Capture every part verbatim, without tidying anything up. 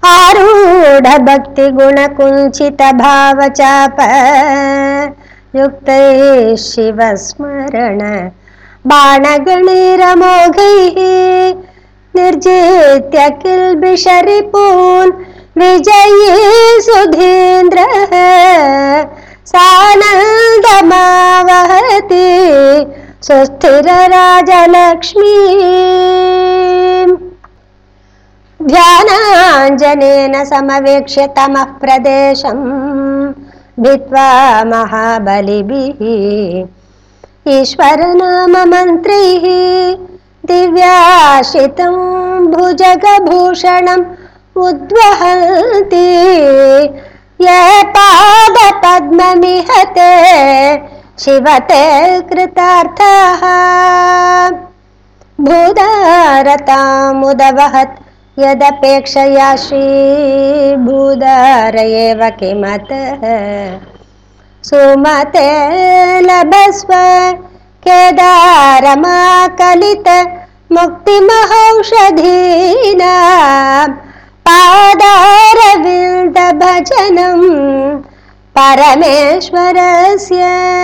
आरूढ़ भक्ति गुण कुंचित भाव चाप युक्त शिव स्मरण बाण गणीर मोघैः निर्जित्य किल्बिषरिपून् विजयी सुधीन्द्र सानन्दमावहति सुस्थिर राजलक्ष्मी ध्यानाञ्जनेन समवेक्ष्य तमः प्रदेशं भित्वा महाबलिभिः ईश्वरनाम मन्त्रैः दिव्याशितं भुजगभूषणम् उद्वहन्ति ये पादपद्ममिहते शिवते कृतार्थः भूदारतामुदवहत् यदपेक्षया श्रीभूदार एव किमतः सुमते लभस्व केदारमाकलित मुक्तिमहौषधीनां पादारविन्द भजनं परमेश्वरस्य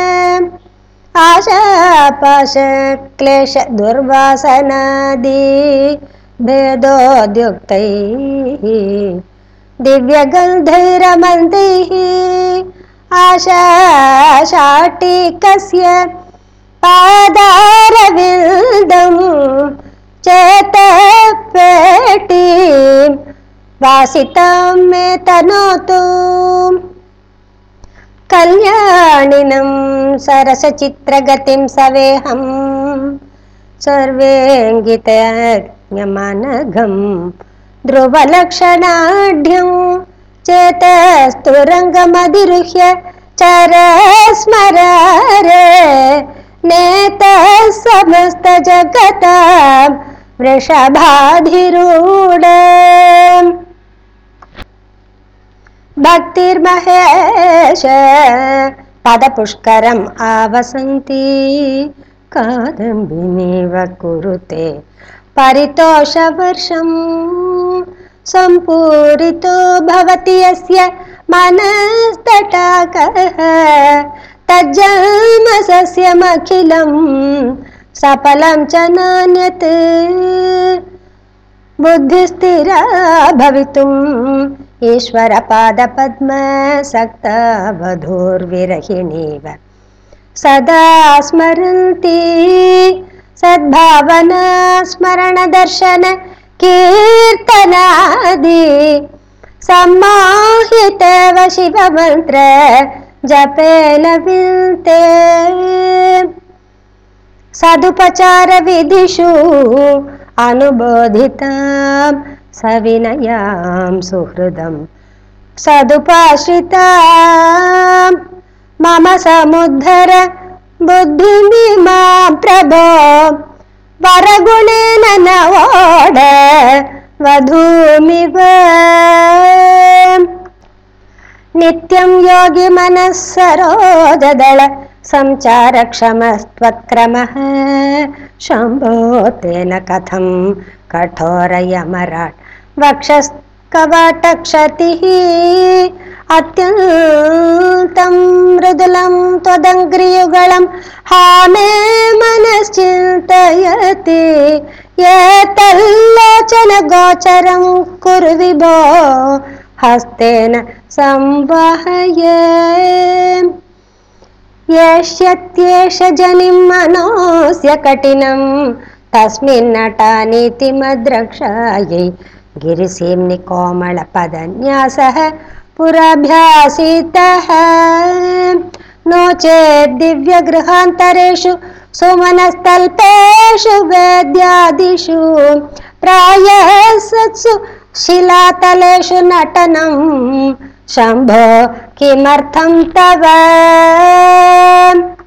आशापाश क्लेश दुर्वासनादि भेदोद्युक्तैः दिव्यगन्धैरमन्दैः आशाशाटिकस्य पादारविन्दं चेतपेटीं वासितं मे तनोतु कल्याणिनं सरसचित्रगतिं सवेहं सर्वेङ्गितज्ञमानघं ध्रुवलक्षणाढ्यं चेतस्तुरङ्गमधिरुह्य चरस्मरारे नेतः समस्तजगतां वृषभाधिरूढ भक्तिर्महेश पदपुष्करम् आवसन्ति कादम्बिनीव कुरुते परितोषवर्षं सम्पूरितो भवति यस्य मनस्तटाकः तज्जन्म सस्यमखिलं सफलं च नान्यत् बुद्धिस्थिरा भवितुम् ईश्वरपादपद्म सक्ता वधूर्विरहिणीव सदा स्मरन्ति सद्भावना स्मरण दर्शन कीर्तनादि सम्मोहितव शिवमन्त्र जपेन विन्ते सदुपचार विधिषु अनुबोधितां सविनयां सुहृदं सदुपाश्रितां मम समुद्धर बुद्धिमिमां प्रभो वरगुणेन नवोढ वधूमिव नित्यं योगी मनः सरोजदल संचारक्षमस्त्वत्क्रमः शम्भो तेन कथं कठोरयमराट् वक्षस्कवाटक्षतिः अत्यन्तं मृदुलं त्वदङ्घ्रियुगलं हा मे मनश्चिन्तयति एतल्लोचन गोचरं कुरु विभो हस्तेन संवाहये येष्यत्येष जनिं मनोऽस्य कठिनं तस्मिन्नटानीति मद्रक्षायै गिरिसीम्नि कोमलपदन्यासः पुराभ्यासितः नो चेत् दिव्यगृहान्तरेषु सुमनस्तल्पेषु वेद्यादिषु प्रायः सत्सु शिलातलेषु नटनं शम्भो किमर्थं तव